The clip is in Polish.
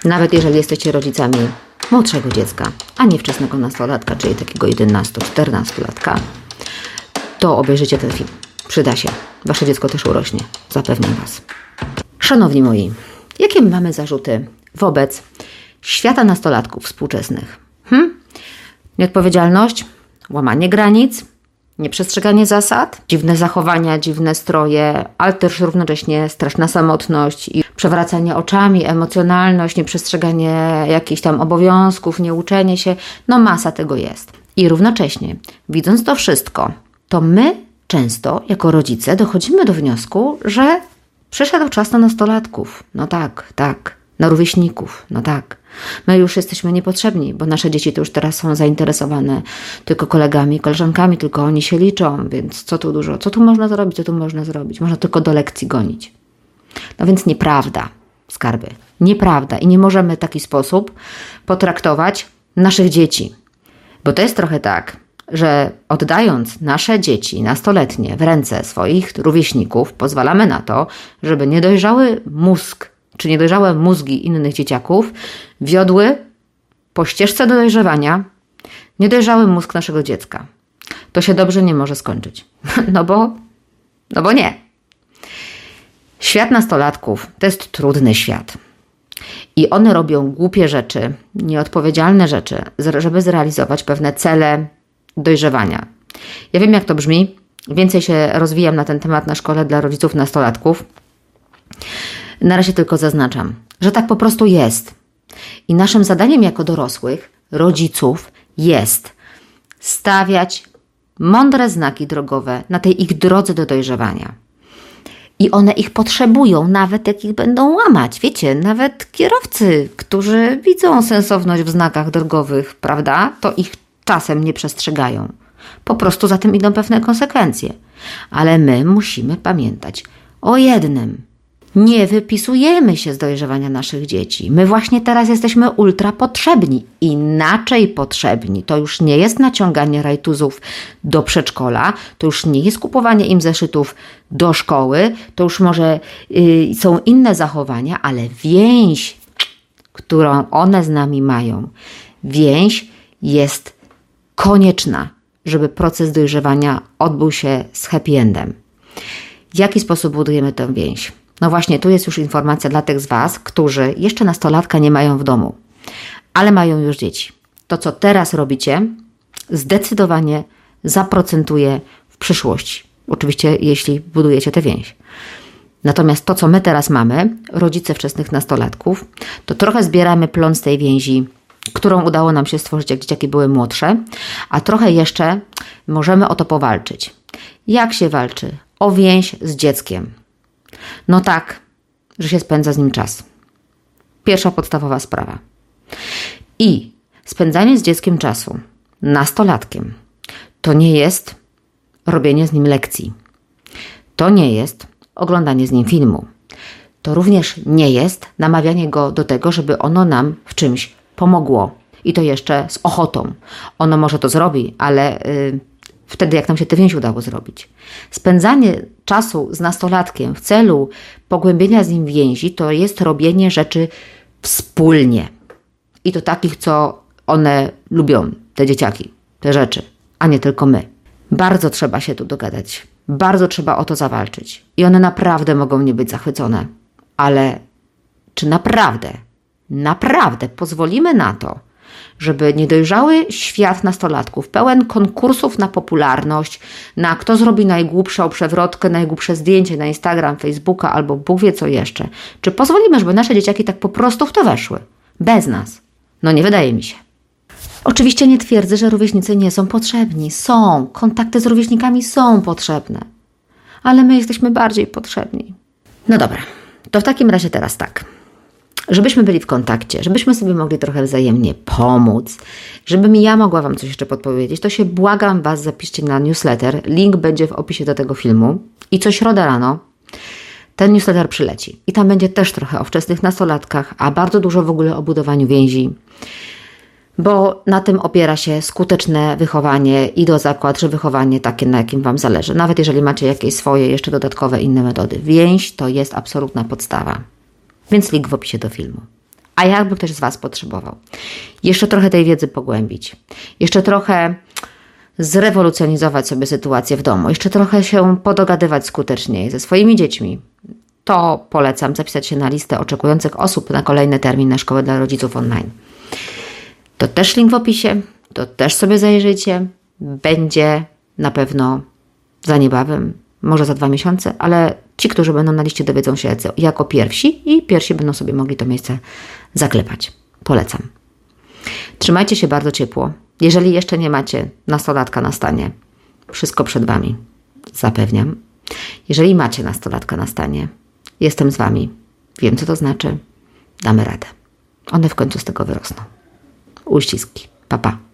Nawet jeżeli jesteście rodzicami młodszego dziecka, a nie wczesnego nastolatka, czyli takiego 11-14-latka, to obejrzyjcie ten film. Przyda się. Wasze dziecko też urośnie. Zapewniam Was. Szanowni moi, jakie mamy zarzuty wobec świata nastolatków współczesnych? Nieodpowiedzialność, łamanie granic, nieprzestrzeganie zasad, dziwne zachowania, dziwne stroje, ale też równocześnie straszna samotność i przewracanie oczami, emocjonalność, nieprzestrzeganie jakichś tam obowiązków, nieuczenie się. No masa tego jest. I równocześnie, widząc to wszystko, to my często jako rodzice dochodzimy do wniosku, że przyszedł czas na nastolatków. No tak, na rówieśników. No tak. My już jesteśmy niepotrzebni, bo nasze dzieci to już teraz są zainteresowane tylko kolegami, koleżankami, tylko oni się liczą, więc co tu dużo, co tu można zrobić, co tu można zrobić? Można tylko do lekcji gonić. No więc nieprawda, skarby. Nieprawda i nie możemy w taki sposób potraktować naszych dzieci. Bo to jest trochę tak, że oddając nasze dzieci nastoletnie w ręce swoich rówieśników, pozwalamy na to, żeby niedojrzały mózg czy niedojrzałe mózgi innych dzieciaków wiodły po ścieżce do dojrzewania niedojrzały mózg naszego dziecka. To się dobrze nie może skończyć. No bo nie. Świat nastolatków to jest trudny świat. I one robią głupie rzeczy, nieodpowiedzialne rzeczy, żeby zrealizować pewne cele dojrzewania. Ja wiem, jak to brzmi. Więcej się rozwijam na ten temat na szkole dla rodziców nastolatków. Na razie tylko zaznaczam, że tak po prostu jest. I naszym zadaniem jako dorosłych, rodziców, jest stawiać mądre znaki drogowe na tej ich drodze do dojrzewania. I one ich potrzebują, nawet jak ich będą łamać. Wiecie, nawet kierowcy, którzy widzą sensowność w znakach drogowych, prawda, to ich czasem nie przestrzegają. Po prostu za tym idą pewne konsekwencje. Ale my musimy pamiętać o jednym. Nie wypisujemy się z dojrzewania naszych dzieci. My właśnie teraz jesteśmy ultra potrzebni. Inaczej potrzebni. To już nie jest naciąganie rajtuzów do przedszkola, to już nie jest kupowanie im zeszytów do szkoły, to już może są inne zachowania, ale więź, którą one z nami mają, więź jest konieczna, żeby proces dojrzewania odbył się z happy endem. W jaki sposób budujemy tę więź? No właśnie, tu jest już informacja dla tych z Was, którzy jeszcze nastolatka nie mają w domu, ale mają już dzieci. To, co teraz robicie, zdecydowanie zaprocentuje w przyszłości. Oczywiście, jeśli budujecie tę więź. Natomiast to, co my teraz mamy, rodzice wczesnych nastolatków, to trochę zbieramy plon z tej więzi, którą udało nam się stworzyć, jak dzieciaki były młodsze, a trochę jeszcze możemy o to powalczyć. Jak się walczy? O więź z dzieckiem. No tak, że się spędza z nim czas. Pierwsza podstawowa sprawa. I spędzanie z dzieckiem czasu, nastolatkiem, to nie jest robienie z nim lekcji. To nie jest oglądanie z nim filmu. To również nie jest namawianie go do tego, żeby ono nam w czymś pomogło. I to jeszcze z ochotą. Ono może to zrobi, ale wtedy, jak nam się tę więź udało zrobić. Spędzanie czasu z nastolatkiem w celu pogłębienia z nim więzi, to jest robienie rzeczy wspólnie. I to takich, co one lubią, te dzieciaki, te rzeczy, a nie tylko my. Bardzo trzeba się tu dogadać. Bardzo trzeba o to zawalczyć. I one naprawdę mogą nie być zachwycone. Ale czy naprawdę pozwolimy na to, żeby niedojrzały świat nastolatków, pełen konkursów na popularność, na kto zrobi najgłupszą przewrotkę, najgłupsze zdjęcie na Instagram, Facebooka albo Bóg wie co jeszcze. Czy pozwolimy, żeby nasze dzieciaki tak po prostu w to weszły? Bez nas. No nie wydaje mi się. Oczywiście nie twierdzę, że rówieśnicy nie są potrzebni. Są. Kontakty z rówieśnikami są potrzebne. Ale my jesteśmy bardziej potrzebni. No dobra. To w takim razie teraz tak. Żebyśmy byli w kontakcie, żebyśmy sobie mogli trochę wzajemnie pomóc, żebym ja mogła Wam coś jeszcze podpowiedzieć, to się błagam Was, zapiszcie na newsletter. Link będzie w opisie do tego filmu. I co środę rano ten newsletter przyleci. I tam będzie też trochę o wczesnych nastolatkach, a bardzo dużo w ogóle o budowaniu więzi. Bo na tym opiera się skuteczne wychowanie i do zakład, że wychowanie takie, na jakim Wam zależy. Nawet jeżeli macie jakieś swoje jeszcze dodatkowe inne metody. Więź to jest absolutna podstawa. Więc link w opisie do filmu. A jakby ktoś z Was potrzebował jeszcze trochę tej wiedzy pogłębić, jeszcze trochę zrewolucjonizować sobie sytuację w domu, jeszcze trochę się podogadywać skuteczniej ze swoimi dziećmi, to polecam zapisać się na listę oczekujących osób na kolejny termin na Szkołę dla Rodziców online. To też link w opisie, to też sobie zajrzyjcie. Będzie na pewno za niebawem, może za 2 miesiące, ale ci, którzy będą na liście, dowiedzą się jako pierwsi i pierwsi będą sobie mogli to miejsce zaklepać. Polecam. Trzymajcie się bardzo ciepło. Jeżeli jeszcze nie macie nastolatka na stanie, wszystko przed Wami, zapewniam. Jeżeli macie nastolatka na stanie, jestem z Wami. Wiem, co to znaczy. Damy radę. One w końcu z tego wyrosną. Uściski. Pa, pa.